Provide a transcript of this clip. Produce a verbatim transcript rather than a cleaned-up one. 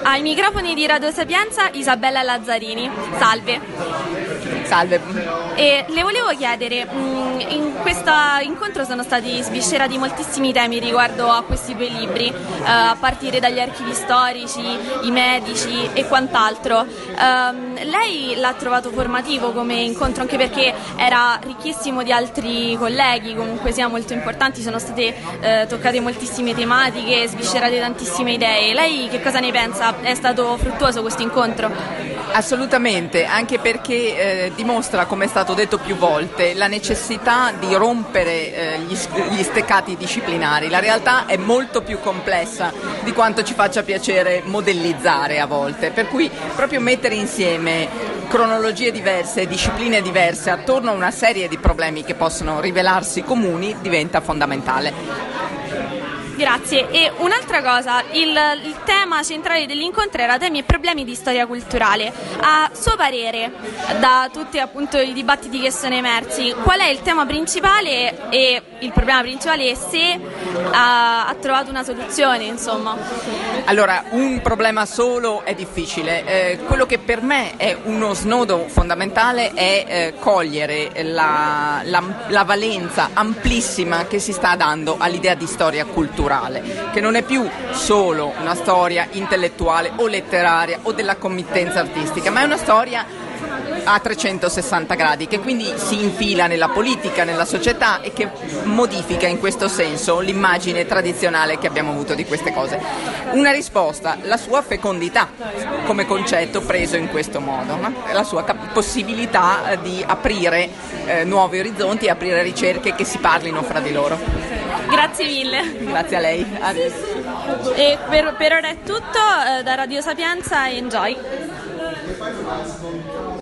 Ai microfoni di Radio Sapienza Isabella Lazzarini. Salve. Salve. E le volevo chiedere, in questo incontro sono stati sviscerati moltissimi temi riguardo a questi due libri, eh, a partire dagli archivi storici, i medici e quant'altro. Eh, lei l'ha trovato formativo come incontro, anche perché era ricchissimo di altri colleghi, comunque sia molto importanti, sono state eh, toccate moltissime tematiche, sviscerate tantissime idee. Lei che cosa ne pensa? È stato fruttuoso questo incontro? Assolutamente, anche perché eh, dimostra, come è stato detto più volte, la necessità di rompere eh, gli, gli steccati disciplinari. La realtà è molto più complessa di quanto ci faccia piacere modellizzare a volte, per cui proprio mettere insieme cronologie diverse, discipline diverse attorno a una serie di problemi che possono rivelarsi comuni diventa fondamentale. Grazie. E un'altra cosa, il, il tema centrale dell'incontro era temi e problemi di storia culturale. A suo parere, da tutti appunto i dibattiti che sono emersi, qual è il tema principale e il problema principale e se ha, ha trovato una soluzione, insomma? Allora, un problema solo è difficile. Eh, quello che per me è uno snodo fondamentale è eh, cogliere la, la, la valenza amplissima che si sta dando all'idea di storia culturale, che non è più solo una storia intellettuale o letteraria o della committenza artistica, ma è una storia a trecentosessanta gradi, che quindi si infila nella politica, nella società e che modifica in questo senso l'immagine tradizionale che abbiamo avuto di queste cose. Una risposta, la sua fecondità come concetto preso in questo modo, no? La sua cap- possibilità di aprire eh, nuovi orizzonti e aprire ricerche che si parlino fra di loro. Grazie mille. Grazie a lei. Adesso. E per, per ora è tutto, eh, da Radio Sapienza, enjoy.